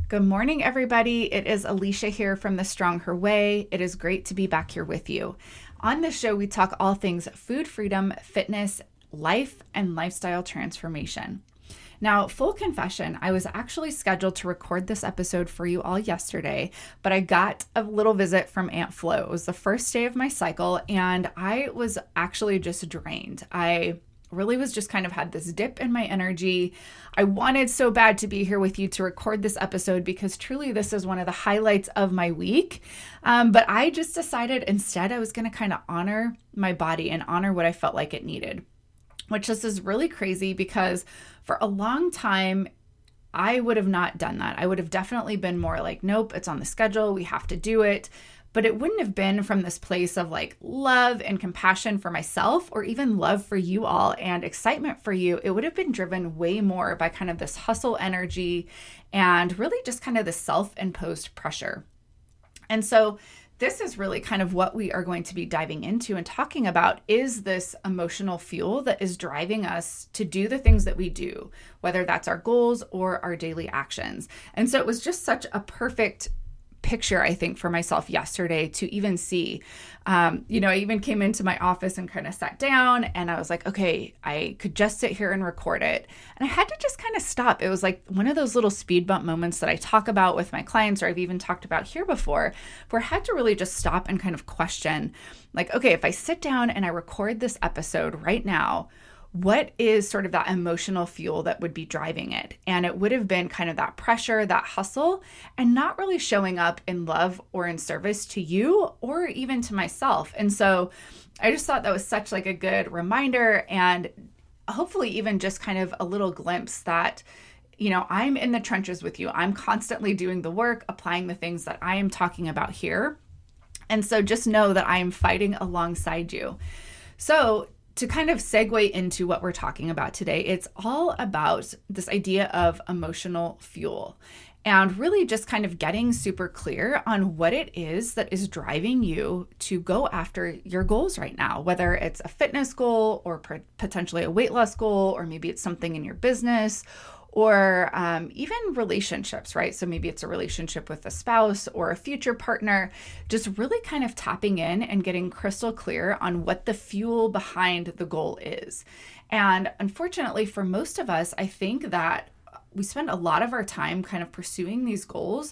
Good morning, everybody. It is Alicia here from The Strong Her Way. It is great to be back here with you. On this show, we talk all things food freedom, fitness, life, and lifestyle transformation. Now, full confession, I was actually scheduled to record this episode for you all yesterday, but I got a little visit from Aunt Flo. It was the first day of my cycle, and I was actually just drained. I really was just kind of had this dip in my energy. I wanted so bad to be here with you to record this episode because truly this is one of the highlights of my week. But I just decided instead I was going to kind of honor my body and honor what I felt like it needed, which this is really crazy because for a long time, I would have not done that. I would have definitely been more like, nope, it's on the schedule. We have to do it. But it wouldn't have been from this place of like love and compassion for myself or even love for you all and excitement for you. It would have been driven way more by kind of this hustle energy and really just kind of the self-imposed pressure. And so this is really kind of what we are going to be diving into and talking about is this emotional fuel that is driving us to do the things that we do, whether that's our goals or our daily actions. And so it was just such a perfect picture, I think, for myself yesterday to even see. I even came into my office and kind of sat down and I was like, okay, I could just sit here and record it. And I had to just kind of stop. It was like one of those little speed bump moments that I talk about with my clients, or I've even talked about here before, where I had to really just stop and kind of question, like, okay, if I sit down and I record this episode right now, what is sort of that emotional fuel that would be driving it? And it would have been kind of that pressure, that hustle, and not really showing up in love or in service to you or even to myself. And so I just thought that was such like a good reminder and hopefully even just kind of a little glimpse that I'm in the trenches with you. I'm constantly doing the work, applying the things that I am talking about here. And so just know that I am fighting alongside you. So to kind of segue into what we're talking about today, it's all about this idea of emotional fuel and really just kind of getting super clear on what it is that is driving you to go after your goals right now, whether it's a fitness goal or potentially a weight loss goal, or maybe it's something in your business or even relationships, right? So maybe it's a relationship with a spouse or a future partner, just really kind of tapping in and getting crystal clear on what the fuel behind the goal is. And unfortunately, for most of us, I think that we spend a lot of our time kind of pursuing these goals.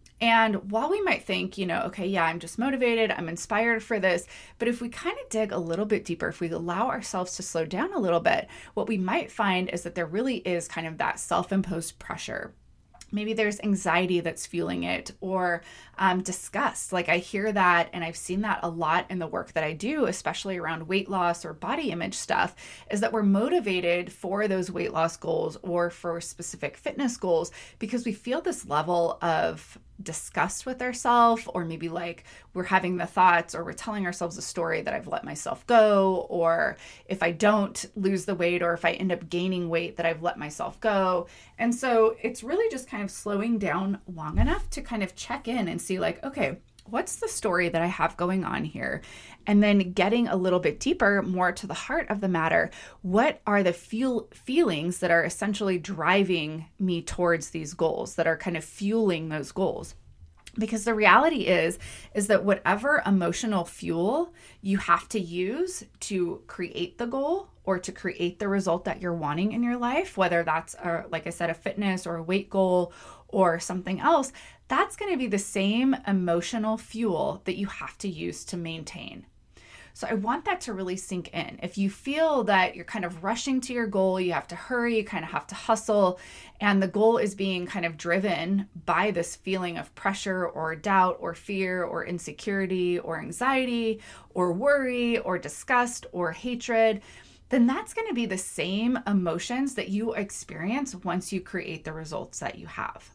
And while we might think, okay, yeah, I'm just motivated, I'm inspired for this, but if we kind of dig a little bit deeper, if we allow ourselves to slow down a little bit, what we might find is that there really is kind of that self-imposed pressure. Maybe there's anxiety that's fueling it, or disgust. Like I hear that, and I've seen that a lot in the work that I do, especially around weight loss or body image stuff, is that we're motivated for those weight loss goals or for specific fitness goals because we feel this level of disgust with ourselves, or maybe like we're having the thoughts or we're telling ourselves a story that I've let myself go, or if I don't lose the weight or if I end up gaining weight that I've let myself go. And so it's really just kind of slowing down long enough to kind of check in and see like, okay, what's the story that I have going on here? And then getting a little bit deeper, more to the heart of the matter, what are the feelings that are essentially driving me towards these goals, that are kind of fueling those goals? Because the reality is that whatever emotional fuel you have to use to create the goal or to create the result that you're wanting in your life, whether that's, like I said, a fitness or a weight goal or something else, that's going to be the same emotional fuel that you have to use to maintain. So I want that to really sink in. If you feel that you're kind of rushing to your goal, you have to hurry, you kind of have to hustle, and the goal is being kind of driven by this feeling of pressure or doubt or fear or insecurity or anxiety or worry or disgust or hatred, then that's going to be the same emotions that you experience once you create the results that you have.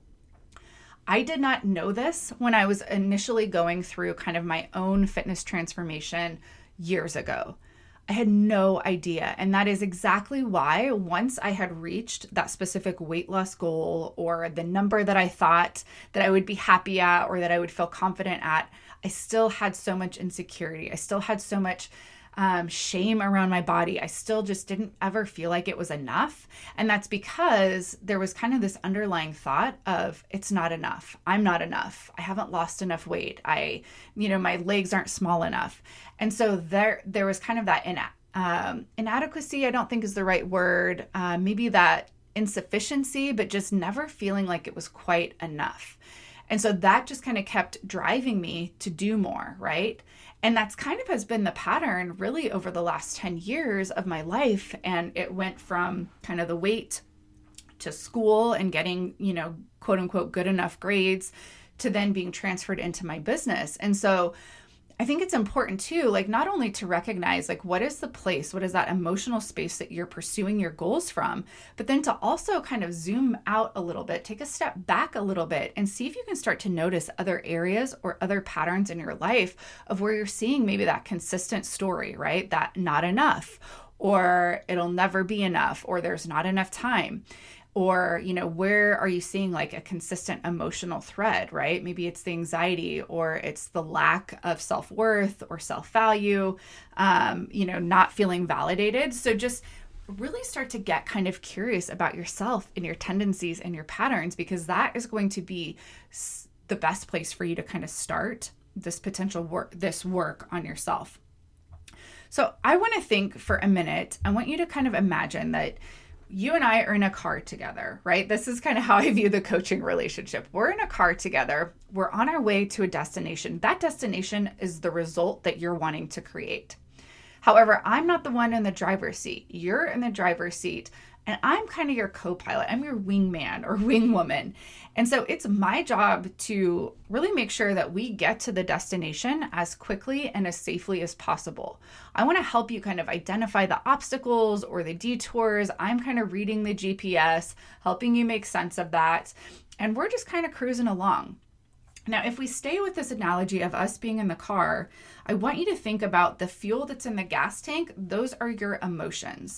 I did not know this when I was initially going through kind of my own fitness transformation years ago. I had no idea. And that is exactly why once I had reached that specific weight loss goal or the number that I thought that I would be happy at or that I would feel confident at, I still had so much insecurity. I still had so much shame around my body. I still just didn't ever feel like it was enough. And that's because there was kind of this underlying thought of, it's not enough. I'm not enough. I haven't lost enough weight. My legs aren't small enough. And so there was kind of that inadequacy, I don't think is the right word. Maybe that insufficiency, but just never feeling like it was quite enough. And so that just kind of kept driving me to do more, right? And that's kind of has been the pattern really over the last 10 years of my life. And it went from kind of the weight to school and getting, quote unquote, good enough grades to then being transferred into my business. And so I think it's important too, like not only to recognize like what is the place, what is that emotional space that you're pursuing your goals from, but then to also kind of zoom out a little bit, take a step back a little bit and see if you can start to notice other areas or other patterns in your life of where you're seeing maybe that consistent story, right? That not enough, or it'll never be enough, or there's not enough time. Or, where are you seeing like a consistent emotional thread, right? Maybe it's the anxiety or it's the lack of self-worth or self-value, not feeling validated. So just really start to get kind of curious about yourself and your tendencies and your patterns, because that is going to be the best place for you to kind of start this potential work on yourself. So I want to think for a minute. I want you to kind of imagine that you and I are in a car together, right? This is kind of how I view the coaching relationship. We're in a car together. We're on our way to a destination. That destination is the result that you're wanting to create. However, I'm not the one in the driver's seat. You're in the driver's seat, and I'm kind of your co-pilot. I'm your wingman or wingwoman. And so it's my job to really make sure that we get to the destination as quickly and as safely as possible. I want to help you kind of identify the obstacles or the detours. I'm kind of reading the GPS, helping you make sense of that. And we're just kind of cruising along. Now, if we stay with this analogy of us being in the car, I want you to think about the fuel that's in the gas tank. Those are your emotions.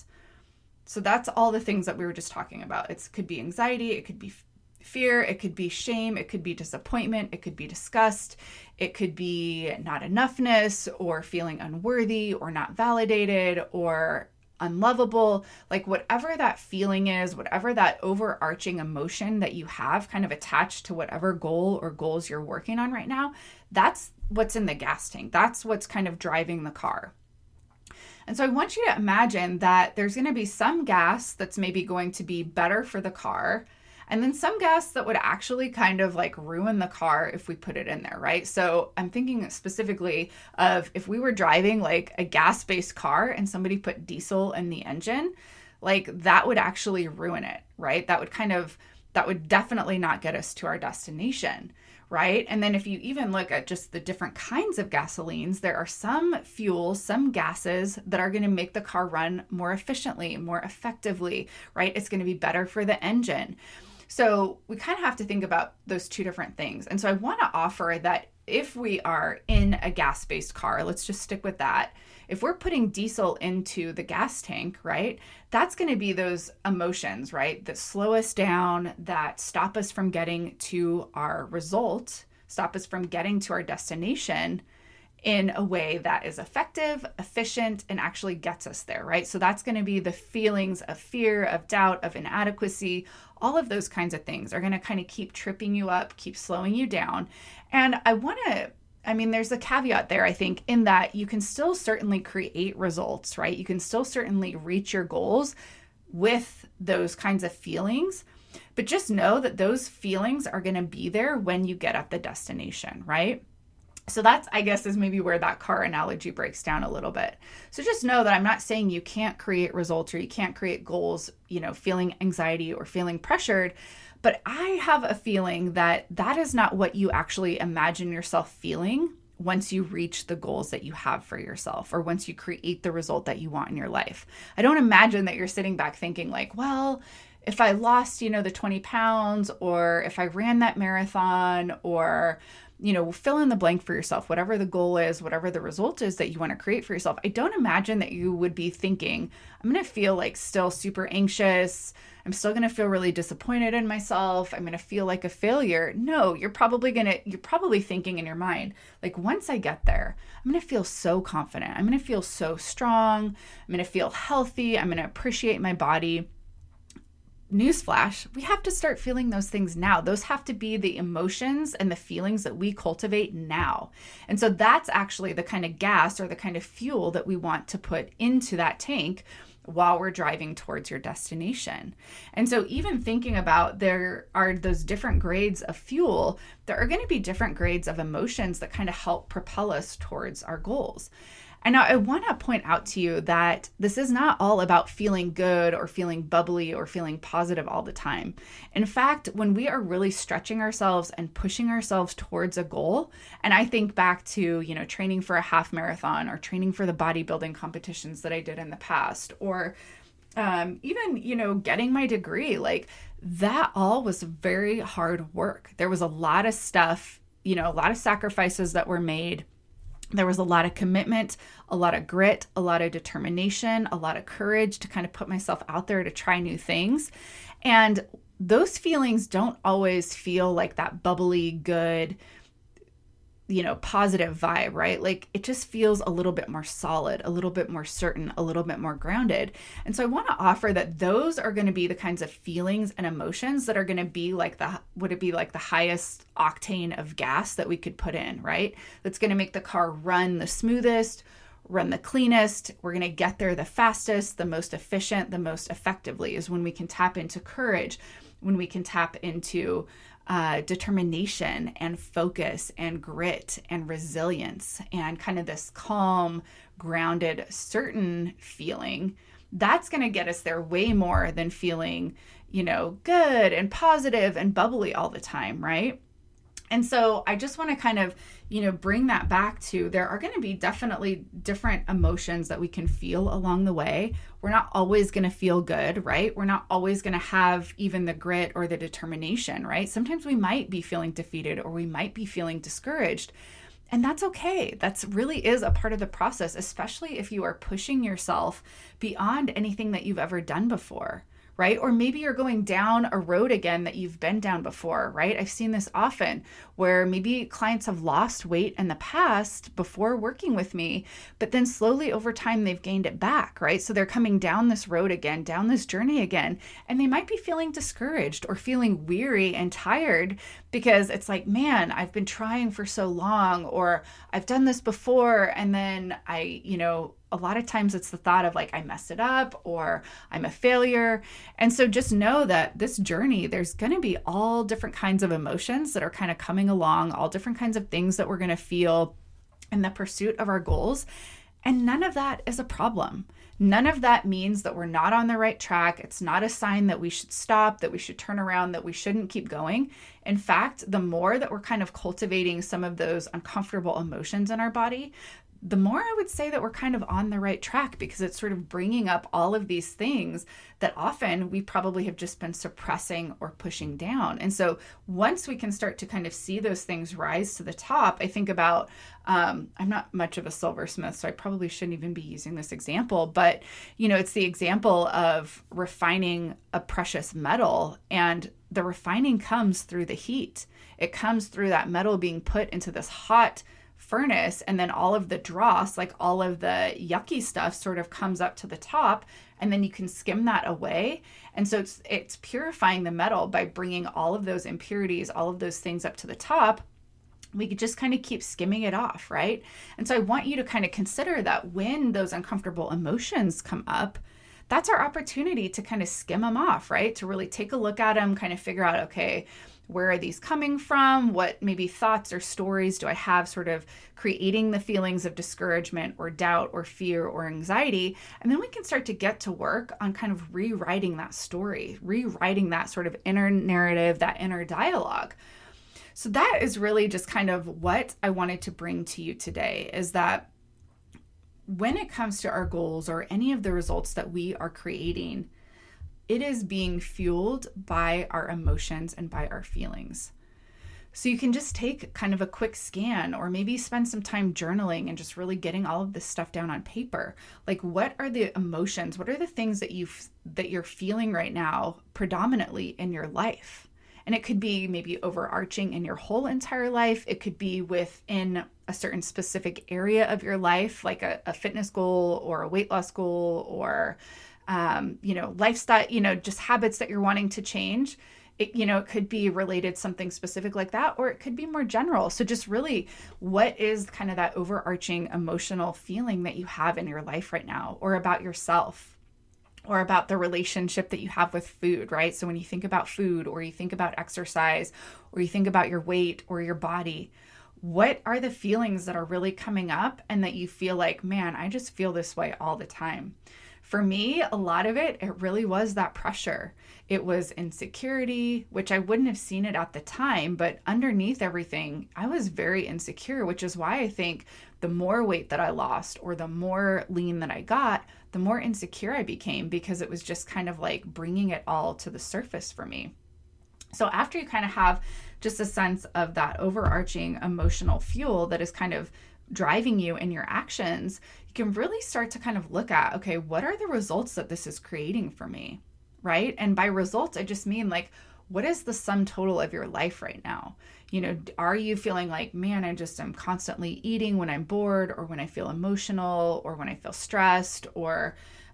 So that's all the things that we were just talking about. It could be anxiety, it could be fear, it could be shame, it could be disappointment, it could be disgust, it could be not enoughness or feeling unworthy or not validated or unlovable. Like whatever that feeling is, whatever that overarching emotion that you have kind of attached to whatever goal or goals you're working on right now, that's what's in the gas tank. That's what's kind of driving the car. And so I want you to imagine that there's going to be some gas that's maybe going to be better for the car, and then some gas that would actually kind of like ruin the car if we put it in there, right? So I'm thinking specifically of if we were driving like a gas-based car and somebody put diesel in the engine, like that would actually ruin it, right? That would definitely not get us to our destination. Right? And then if you even look at just the different kinds of gasolines, there are some fuels, some gases that are going to make the car run more efficiently, more effectively, right? It's going to be better for the engine. So we kind of have to think about those two different things. And so I want to offer that if we are in a gas-based car, let's just stick with that. If we're putting diesel into the gas tank, right, that's going to be those emotions, right, that slow us down, that stop us from getting to our result, stop us from getting to our destination in a way that is effective, efficient, and actually gets us there, right? So that's going to be the feelings of fear, of doubt, of inadequacy. All of those kinds of things are going to kind of keep tripping you up, keep slowing you down. And there's a caveat there, I think, in that you can still certainly create results, right? You can still certainly reach your goals with those kinds of feelings, but just know that those feelings are going to be there when you get at the destination, right? So that's, I guess, is maybe where that car analogy breaks down a little bit. So just know that I'm not saying you can't create results or you can't create goals, feeling anxiety or feeling pressured, but I have a feeling that that is not what you actually imagine yourself feeling once you reach the goals that you have for yourself or once you create the result that you want in your life. I don't imagine that you're sitting back thinking like, well, if I lost, the 20 pounds or if I ran that marathon or fill in the blank for yourself, whatever the goal is, whatever the result is that you want to create for yourself. I don't imagine that you would be thinking, I'm going to feel like still super anxious I'm still going to feel really disappointed in myself. I'm going to feel like a failure. No, you're probably thinking in your mind, like, once I get there, I'm going to feel so confident. I'm going to feel so strong. I'm going to feel healthy. I'm going to appreciate my body. Newsflash, we have to start feeling those things now. Those have to be the emotions and the feelings that we cultivate now. And so that's actually the kind of gas or the kind of fuel that we want to put into that tank while we're driving towards your destination. And so even thinking about, there are those different grades of fuel, there are going to be different grades of emotions that kind of help propel us towards our goals. And now I want to point out to you that this is not all about feeling good or feeling bubbly or feeling positive all the time. In fact, when we are really stretching ourselves and pushing ourselves towards a goal, and I think back to, training for a half marathon or training for the bodybuilding competitions that I did in the past, or even, getting my degree, like that all was very hard work. There was a lot of stuff, a lot of sacrifices that were made. There was a lot of commitment, a lot of grit, a lot of determination, a lot of courage to kind of put myself out there to try new things. And those feelings don't always feel like that bubbly, good, positive vibe, right? Like it just feels a little bit more solid, a little bit more certain, a little bit more grounded. And so I want to offer that those are going to be the kinds of feelings and emotions that are going to be like the highest octane of gas that we could put in, right? That's going to make the car run the smoothest, run the cleanest. We're going to get there the fastest, the most efficient, the most effectively, is when we can tap into courage, when we can tap into determination and focus and grit and resilience and kind of this calm, grounded, certain feeling. That's going to get us there way more than feeling, good and positive and bubbly all the time, right? And so I just want to kind of, bring that back to, there are going to be definitely different emotions that we can feel along the way. We're not always going to feel good, right? We're not always going to have even the grit or the determination, right? Sometimes we might be feeling defeated or we might be feeling discouraged. And that's okay. That's really is a part of the process, especially if you are pushing yourself beyond anything that you've ever done before, right? Or maybe you're going down a road again that you've been down before, right? I've seen this often where maybe clients have lost weight in the past before working with me, but then slowly over time they've gained it back, right? So they're coming down this road again, down this journey again, and they might be feeling discouraged or feeling weary and tired because it's like, man, I've been trying for so long, or I've done this before, and then a lot of times it's the thought of like, I messed it up or I'm a failure. And so just know that this journey, there's going to be all different kinds of emotions that are kind of coming along, all different kinds of things that we're going to feel in the pursuit of our goals. And none of that is a problem. None of that means that we're not on the right track. It's not a sign that we should stop, that we should turn around, that we shouldn't keep going. In fact, the more that we're kind of cultivating some of those uncomfortable emotions in our body, the more I would say that we're kind of on the right track, because it's sort of bringing up all of these things that often we probably have just been suppressing or pushing down. And so once we can start to kind of see those things rise to the top, I think about, I'm not much of a silversmith, so I probably shouldn't even be using this example, but it's the example of refining a precious metal, and the refining comes through the heat. It comes through that metal being put into this hot furnace, and then all of the dross, like all of the yucky stuff, sort of comes up to the top, and then you can skim that away. And so it's purifying the metal by bringing all of those impurities, all of those things up to the top. We could just kind of keep skimming it off, right? And so I want you to kind of consider that when those uncomfortable emotions come up, that's our opportunity to kind of skim them off, right? To really take a look at them, kind of figure out, okay, where are these coming from? What maybe thoughts or stories do I have sort of creating the feelings of discouragement or doubt or fear or anxiety? And then we can start to get to work on kind of rewriting that story, rewriting that sort of inner narrative, that inner dialogue. So that is really just kind of what I wanted to bring to you today, is that when it comes to our goals or any of the results that we are creating, it is being fueled by our emotions and by our feelings. So you can just take kind of a quick scan, or maybe spend some time journaling and just really getting all of this stuff down on paper. Like, what are the emotions? What are the things that you're feeling right now predominantly in your life? And it could be maybe overarching in your whole entire life. It could be within a certain specific area of your life, like a fitness goal or a weight loss goal, or lifestyle, just habits that you're wanting to change. It could be related something specific like that, or it could be more general. So just really, what is kind of that overarching emotional feeling that you have in your life right now, or about yourself, or about the relationship that you have with food, right? So when you think about food, or you think about exercise, or you think about your weight or your body, what are the feelings that are really coming up and that you feel like, man, I just feel this way all the time? For me, a lot of it really was that pressure. It was insecurity, which I wouldn't have seen it at the time, but underneath everything, I was very insecure, which is why I think the more weight that I lost, or the more lean that I got, the more insecure I became, because it was just kind of like bringing it all to the surface for me. So after you kind of have just a sense of that overarching emotional fuel that is kind of driving you in your actions, you can really start to kind of look at, okay, what are the results that this is creating for me, right? And by results, I just mean like, what is the sum total of your life right now? Are you feeling like, man, I'm constantly eating when I'm bored, or when I feel emotional, or when I feel stressed, or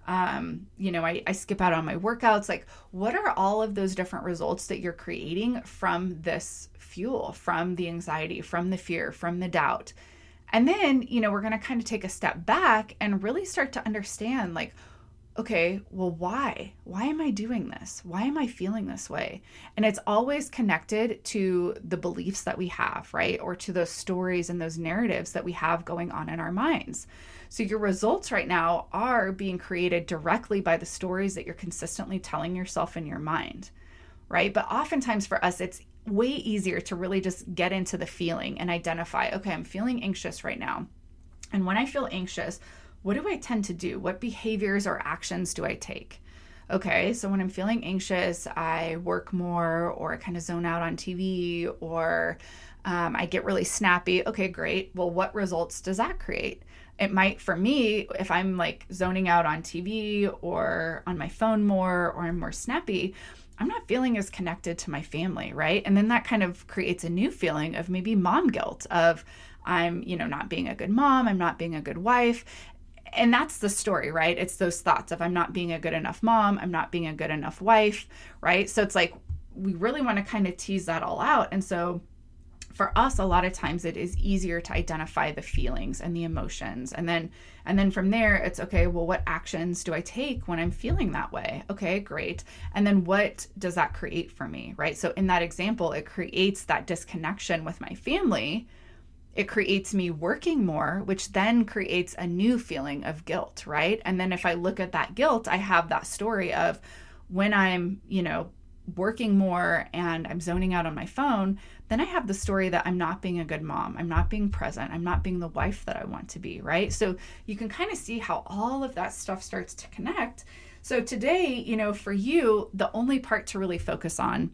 I skip out on my workouts? Like, what are all of those different results that you're creating from this fuel, from the anxiety, from the fear, from the doubt? And then, we're going to kind of take a step back and really start to understand, like, okay, well, why? Why am I doing this? Why am I feeling this way? And it's always connected to the beliefs that we have, right? Or to those stories and those narratives that we have going on in our minds. So your results right now are being created directly by the stories that you're consistently telling yourself in your mind, right? But oftentimes for us, it's way easier to really just get into the feeling and identify, okay, I'm feeling anxious right now. And when I feel anxious, what do I tend to do? What behaviors or actions do I take? Okay, so when I'm feeling anxious, I work more, or I kind of zone out on TV, or I get really snappy. Okay, great. Well, what results does that create? It might, for me, if I'm like zoning out on TV or on my phone more, or I'm more snappy, I'm not feeling as connected to my family, right? And then that kind of creates a new feeling of maybe mom guilt, of I'm, not being a good mom, I'm not being a good wife. And that's the story, right? It's those thoughts of I'm not being a good enough mom, I'm not being a good enough wife, right? So it's like, we really want to kind of tease that all out. And so for us, a lot of times it is easier to identify the feelings and the emotions. And then from there, it's okay, well, what actions do I take when I'm feeling that way? Okay, great. And then what does that create for me, right? So in that example, it creates that disconnection with my family. It creates me working more, which then creates a new feeling of guilt, right? And then if I look at that guilt, I have that story of when I'm, working more and I'm zoning out on my phone, then I have the story that I'm not being a good mom, I'm not being present, I'm not being the wife that I want to be, right? So you can kind of see how all of that stuff starts to connect. So today, for you, the only part to really focus on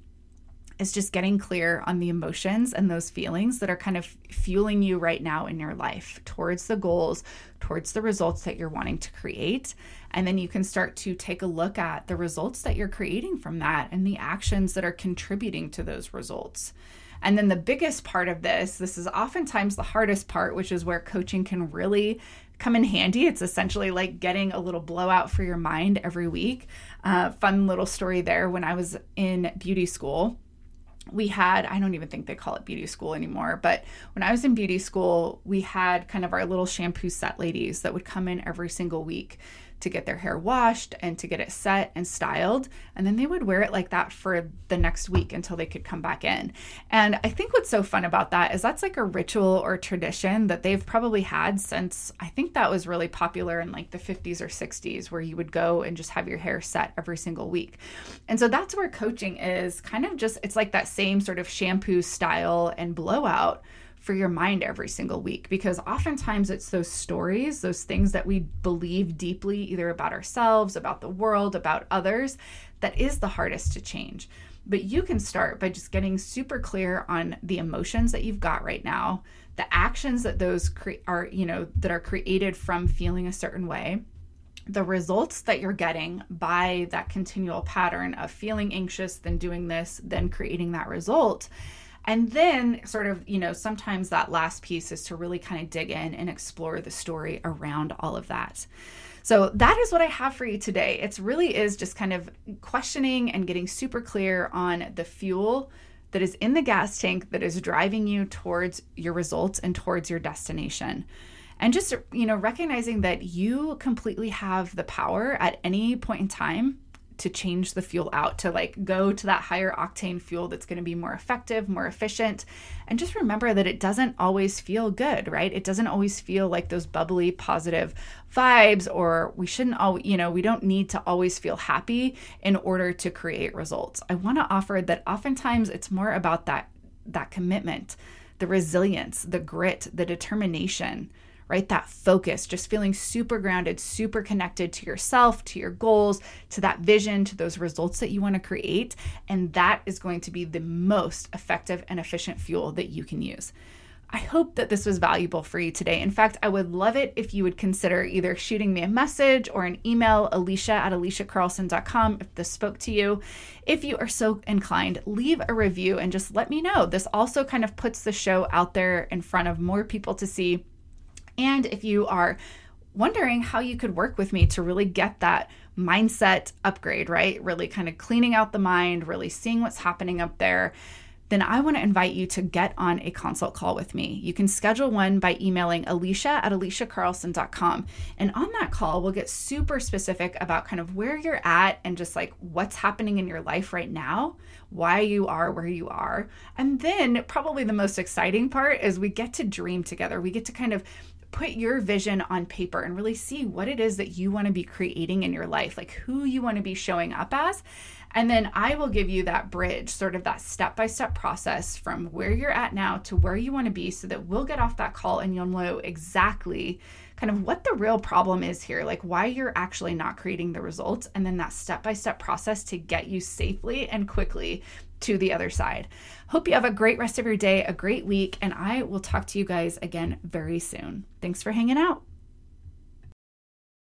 is just getting clear on the emotions and those feelings that are kind of fueling you right now in your life towards the goals, towards the results that you're wanting to create. And then you can start to take a look at the results that you're creating from that and the actions that are contributing to those results. And then the biggest part of this is oftentimes the hardest part, which is where coaching can really come in handy. It's essentially like getting a little blowout for your mind every week. Fun little story there. When I was in beauty school, we had, I don't even think they call it beauty school anymore, but when I was in beauty school, we had kind of our little shampoo set ladies that would come in every single week to get their hair washed and to get it set and styled. And then they would wear it like that for the next week until they could come back in. And I think what's so fun about that is that's like a ritual or tradition that they've probably had since, I think that was really popular in like the 50s or 60s, where you would go and just have your hair set every single week. And so that's where coaching is kind of just, it's like that same sort of shampoo style and blowout for your mind every single week, because oftentimes it's those stories, those things that we believe deeply, either about ourselves, about the world, about others, that is the hardest to change. But you can start by just getting super clear on the emotions that you've got right now, the actions that those that are created from feeling a certain way, the results that you're getting by that continual pattern of feeling anxious, then doing this, then creating that result. And then sort of, sometimes that last piece is to really kind of dig in and explore the story around all of that. So that is what I have for you today. It really is just kind of questioning and getting super clear on the fuel that is in the gas tank that is driving you towards your results and towards your destination. And just, recognizing that you completely have the power at any point in time to change the fuel out, to go to that higher octane fuel that's going to be more effective, more efficient. And just remember that it doesn't always feel good, right? It doesn't always feel like those bubbly, positive vibes, or we don't need to always feel happy in order to create results. I want to offer that oftentimes it's more about that commitment, the resilience, the grit, the determination, right? That focus, just feeling super grounded, super connected to yourself, to your goals, to that vision, to those results that you want to create. And that is going to be the most effective and efficient fuel that you can use. I hope that this was valuable for you today. In fact, I would love it if you would consider either shooting me a message or an email, alicia@aliciacarlson.com, if this spoke to you. If you are so inclined, leave a review and just let me know. This also kind of puts the show out there in front of more people to see. And if you are wondering how you could work with me to really get that mindset upgrade, right? Really kind of cleaning out the mind, really seeing what's happening up there, then I want to invite you to get on a consult call with me. You can schedule one by emailing alicia@aliciacarlson.com. And on that call, we'll get super specific about kind of where you're at and just what's happening in your life right now, why you are where you are. And then probably the most exciting part is we get to dream together. We get to kind of put your vision on paper and really see what it is that you want to be creating in your life, who you want to be showing up as. And then I will give you that bridge, sort of that step-by-step process from where you're at now to where you want to be, so that we'll get off that call and you'll know exactly kind of what the real problem is here, why you're actually not creating the results, and then that step-by-step process to get you safely and quickly to the other side. Hope you have a great rest of your day, a great week, and I will talk to you guys again very soon. Thanks for hanging out.